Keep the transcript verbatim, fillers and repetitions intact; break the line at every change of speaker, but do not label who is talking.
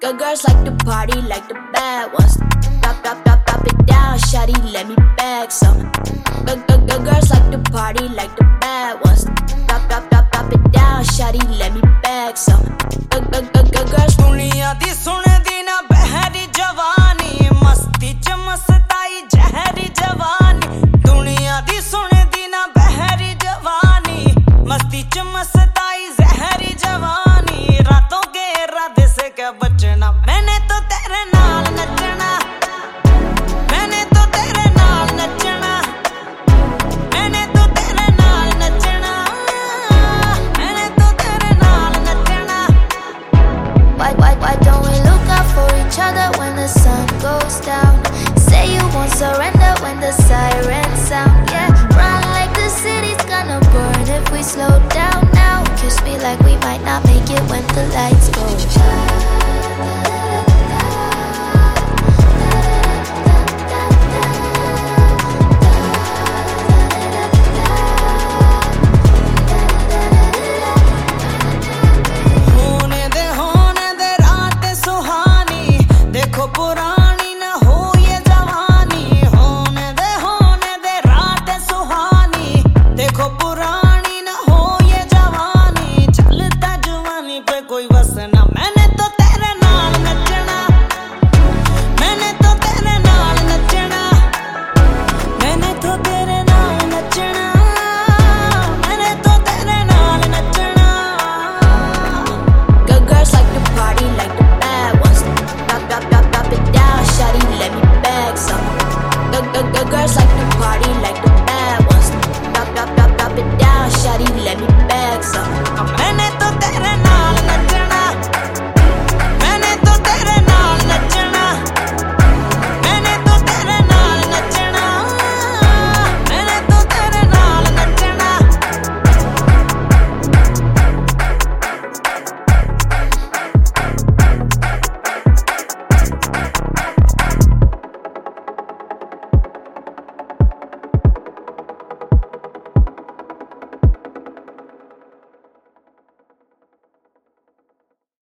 The girls like to party like the bad ones. Drop, drop, drop, drop it down, shawty, let me bag some. The, the, the girls like to party like the bad ones. Drop, drop, drop, drop it down, shawty, let me bag some. The, the, the, the girls.
दुनिया दी सुने दी ना बहरी जवानी, मस्ती च मस्ताई जहरी जवानी. दुनिया दी सुने दी ना बहरी जवानी, मस्ती च मस्ताई जहरी जवानी. रातों के इरादे से क्या बचना, मैंने तो तेरे नाल नचना, मैंने तो तेरे नाल नचना, मैंने तो तेरे नाल नचना, मैंने तो तेरे नाल नचना.
Why, why, why don't we look out for each other when the sun goes down? Say you won't surrender when the sirens sound. Yeah, run like the city's gonna burn if we slow down.